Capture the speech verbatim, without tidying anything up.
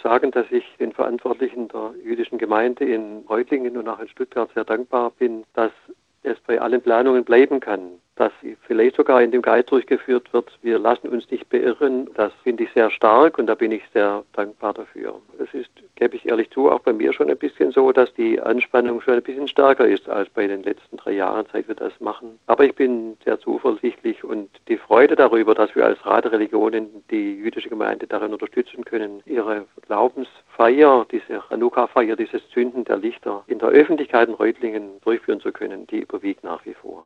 sagen, dass ich den Verantwortlichen der jüdischen Gemeinde in Reutlingen und auch in Stuttgart sehr dankbar bin, dass es bei allen Planungen bleiben kann, dass vielleicht sogar in dem Guide durchgeführt wird, wir lassen uns nicht beirren. Das finde ich sehr stark und da bin ich sehr dankbar dafür. Es ist, gebe ich ehrlich zu, auch bei mir schon ein bisschen so, dass die Anspannung schon ein bisschen stärker ist als bei den letzten drei Jahren, seit wir das machen. Aber ich bin sehr zuversichtlich und die Freude darüber, dass wir als Rat der Religionen die jüdische Gemeinde darin unterstützen können, ihre Glaubensfeier, diese Chanukka-Feier, dieses Zünden der Lichter in der Öffentlichkeit in Reutlingen durchführen zu können, die überwiegt nach wie vor.